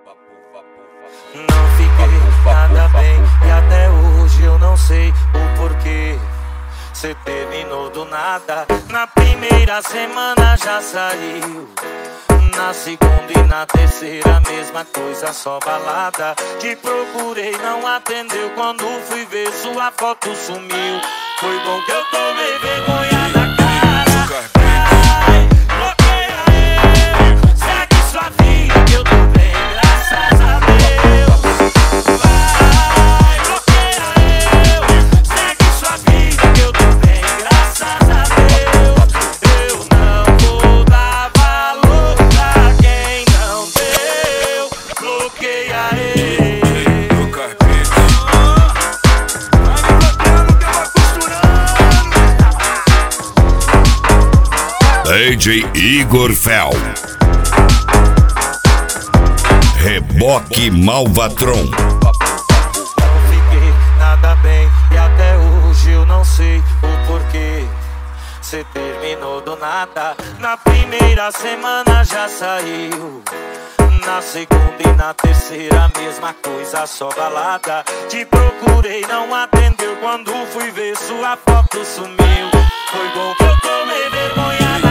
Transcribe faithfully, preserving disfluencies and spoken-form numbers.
Não fiquei nada bem e até hoje eu não sei o porquê. Cê terminou do nada, na primeira semana já saiu. Na segunda e na terceira, mesma coisa, só balada. Te procurei, não atendeu, quando fui ver sua foto sumiu. Foi bom que eu tomei vergonha na cara. Ai, bloqueia eu, segue sua vida que eu tô bem, graças a Deus. Vai, bloqueia eu, segue sua vida que eu tô bem, graças a Deus. Eu não vou dar valor pra quem não deu. Bloqueia ele. D J Igor Fel, Reboque Malvatron. Não fiquei nada bem e até hoje eu não sei o porquê. Cê terminou do nada, na primeira semana já saiu. Na segunda e na terceira, mesma coisa, só balada. Te procurei, não atendeu, quando fui ver sua foto sumiu. Foi bom que eu tomei vergonha.